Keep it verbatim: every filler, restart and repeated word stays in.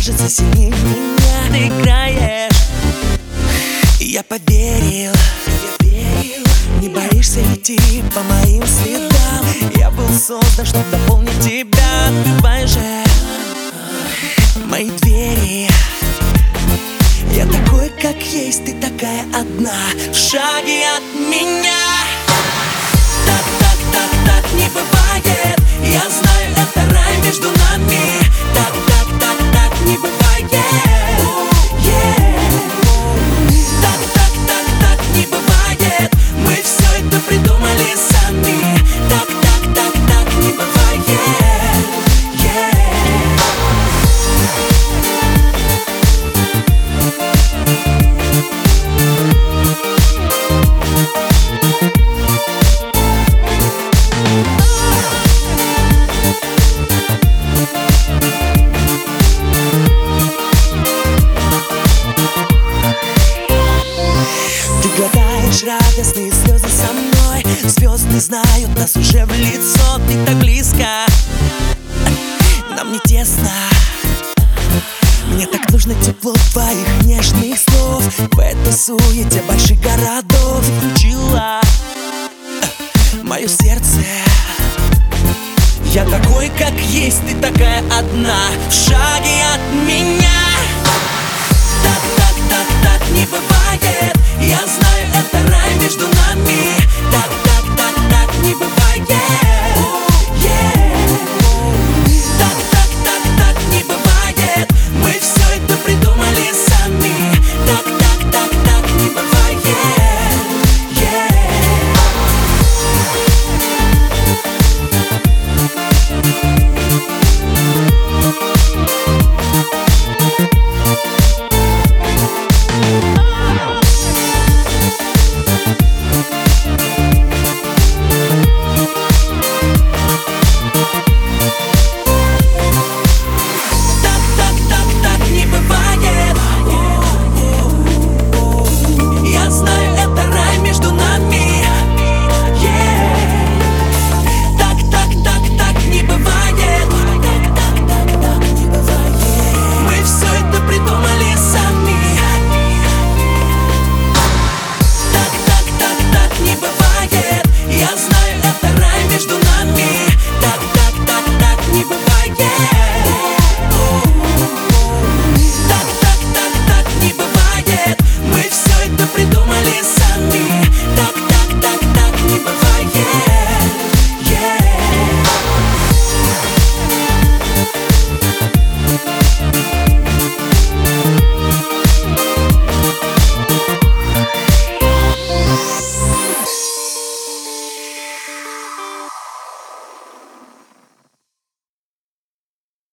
кажется сильнее меня. Ты играешь, и я поверил, я верил. Не боишься идти по моим следам. Я был создан, чтобы дополнить тебя. Открывай же мои двери. Я такой, как есть, ты такая одна, в шаге от меня. Так, так, так, так не бывает. Я знаю, это рай между нами. Так, так, так, так не бывает. Yeah. Так, так, так, так не бывает. Мы все это придумали сами. Так, так, так, так не бывает. Yeah. Ты глотаешь радостные слезы со мной. Звезды знают нас уже в лицо. Ты так близко, нам не тесно. Мне так нужно тепло твоих нежных слов. В этой суете больших городов включила мое сердце. Я такой, как есть, ты такая одна, в шаге от меня. Так, так, так, так не бывает. Я знаю, это рай между нами. Так,